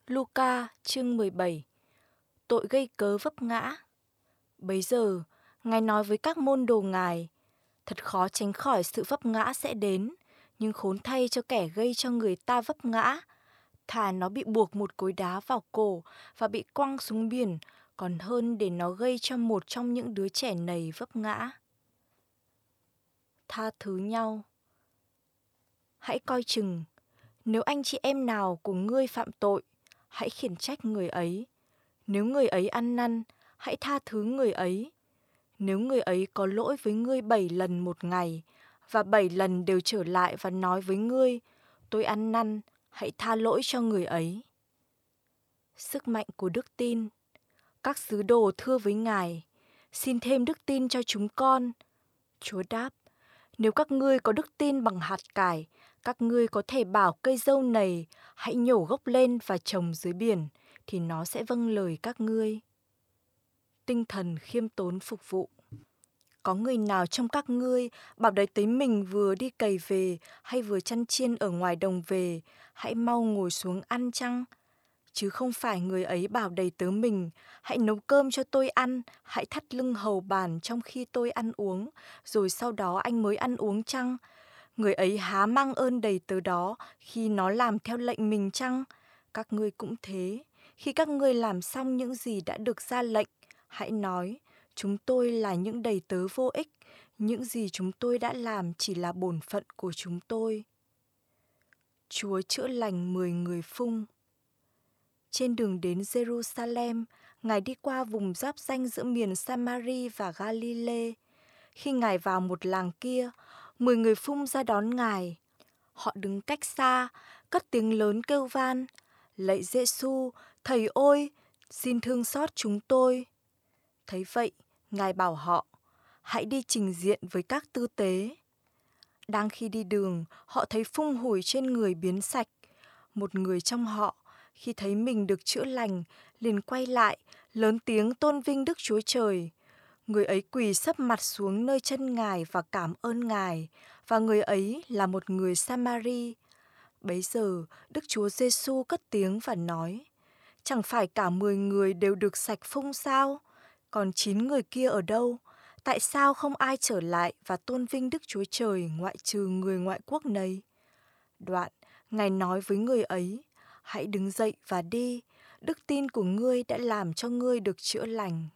Luca chương 17. Tội gây cớ vấp ngã. Bấy giờ, Ngài nói với các môn đồ Ngài, thật khó tránh khỏi sự vấp ngã sẽ đến, nhưng khốn thay cho kẻ gây cho người ta vấp ngã. Thà nó bị buộc một cối đá vào cổ và bị quăng xuống biển, còn hơn để nó gây cho một trong những đứa trẻ này vấp ngã. Tha thứ nhau. Hãy coi chừng, nếu anh chị em nào của ngươi phạm tội, hãy khiển trách người ấy. Nếu người ấy ăn năn, hãy tha thứ người ấy. Nếu người ấy có lỗi với ngươi 7 lần một ngày, và 7 lần đều trở lại và nói với ngươi, tôi ăn năn, hãy tha lỗi cho người ấy. Sức mạnh của đức tin. Các sứ đồ thưa với Ngài, xin thêm đức tin cho chúng con. Chúa đáp, nếu các ngươi có đức tin bằng hạt cải, các ngươi có thể bảo cây dâu này, hãy nhổ gốc lên và trồng dưới biển, thì nó sẽ vâng lời các ngươi. Tinh thần khiêm tốn phục vụ. Có người nào trong các ngươi bảo đấy tới mình vừa đi cày về hay vừa chăn chiên ở ngoài đồng về, hãy mau ngồi xuống ăn chăng? Chứ không phải người ấy bảo đầy tớ mình, hãy nấu cơm cho tôi ăn, hãy thắt lưng hầu bàn trong khi tôi ăn uống, rồi sau đó anh mới ăn uống chăng? Người ấy há mang ơn đầy tớ đó khi nó làm theo lệnh mình chăng? Các ngươi cũng thế, khi các ngươi làm xong những gì đã được ra lệnh, hãy nói, chúng tôi là những đầy tớ vô ích, những gì chúng tôi đã làm chỉ là bổn phận của chúng tôi. Chúa chữa lành 10 người phung. Trên đường đến Jerusalem, Ngài đi qua vùng giáp ranh giữa miền Samari và Galilee. Khi Ngài vào một làng kia, 10 người phung ra đón Ngài. Họ đứng cách xa, cất tiếng lớn kêu van, lạy Giê-xu, Thầy ơi, xin thương xót chúng tôi. Thấy vậy, Ngài bảo họ, hãy đi trình diện với các tư tế. Đang khi đi đường, họ thấy phung hủi trên người biến sạch. Một người trong họ, khi thấy mình được chữa lành, liền quay lại, lớn tiếng tôn vinh Đức Chúa Trời. Người ấy quỳ sấp mặt xuống nơi chân Ngài và cảm ơn Ngài, và người ấy là một người Samari. Bấy giờ, Đức Chúa Giêsu cất tiếng và nói, chẳng phải cả 10 người đều được sạch phung sao? Còn 9 người kia ở đâu? Tại sao không ai trở lại và tôn vinh Đức Chúa Trời ngoại trừ người ngoại quốc này? Đoạn, Ngài nói với người ấy, hãy đứng dậy và đi, đức tin của ngươi đã làm cho ngươi được chữa lành.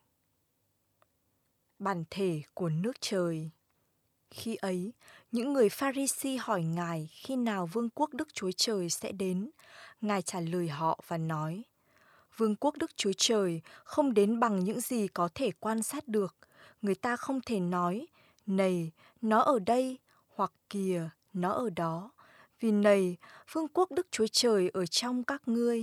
Bản thể của nước trời. Khi ấy, những người Pha-ri-si hỏi Ngài khi nào vương quốc Đức Chúa Trời sẽ đến. Ngài trả lời họ và nói, vương quốc Đức Chúa Trời không đến bằng những gì có thể quan sát được. Người ta không thể nói, này, nó ở đây, hoặc kìa, nó ở đó. Vì này, vương quốc Đức Chúa Trời ở trong các ngươi.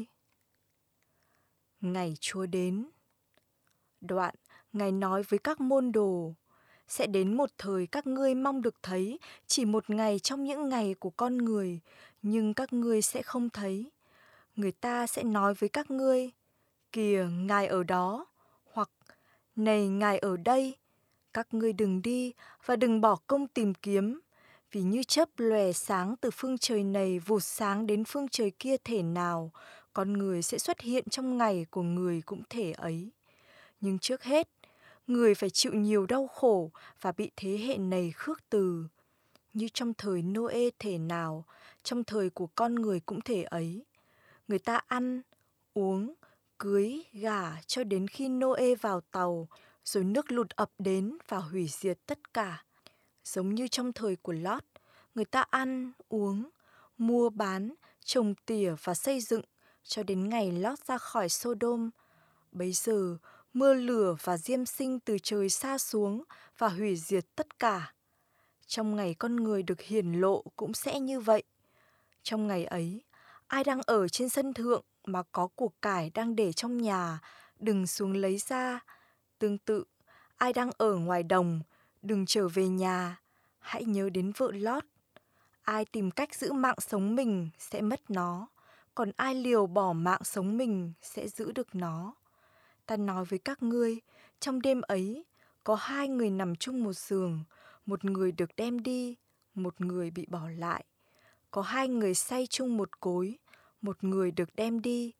Ngày Chúa đến. Đoạn, Ngài nói với các môn đồ, sẽ đến một thời các ngươi mong được thấy chỉ một ngày trong những ngày của con người, nhưng các ngươi sẽ không thấy. Người ta sẽ nói với các ngươi, kìa, Ngài ở đó, hoặc này, Ngài ở đây. Các ngươi đừng đi và đừng bỏ công tìm kiếm, vì như chớp lòe sáng từ phương trời này vụt sáng đến phương trời kia thể nào, con người sẽ xuất hiện trong ngày của người cũng thể ấy. Nhưng trước hết, người phải chịu nhiều đau khổ và bị thế hệ này khước từ. Như trong thời Nô-ê thể nào, trong thời của con người cũng thể ấy. Người ta ăn, uống, cưới, gả cho đến khi Nô-ê vào tàu, rồi nước lụt ập đến và hủy diệt tất cả. Giống như trong thời của Lót, người ta ăn, uống, mua bán, trồng tỉa và xây dựng cho đến ngày Lót ra khỏi Sodom. Bấy giờ, mưa lửa và diêm sinh từ trời sa xuống và hủy diệt tất cả. Trong ngày con người được hiển lộ cũng sẽ như vậy. Trong ngày ấy, ai đang ở trên sân thượng mà có của cải đang để trong nhà, đừng xuống lấy ra. Tương tự, ai đang ở ngoài đồng, đừng trở về nhà, hãy nhớ đến vợ Lót. Ai tìm cách giữ mạng sống mình sẽ mất nó, còn ai liều bỏ mạng sống mình sẽ giữ được nó. Ta nói với các ngươi, trong đêm ấy, có 2 người nằm chung một giường, một người được đem đi, một người bị bỏ lại. Có 2 người say chung một cối, một người được đem đi,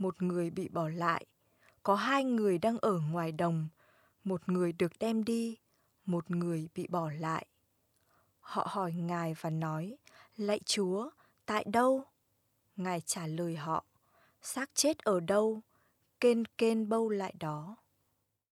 một người bị bỏ lại. Có 2 người đang ở ngoài đồng, một người được đem đi, một người bị bỏ lại. Họ hỏi Ngài và nói, lạy Chúa, tại đâu? Ngài trả lời họ, xác chết ở đâu, kên kên bâu lại đó.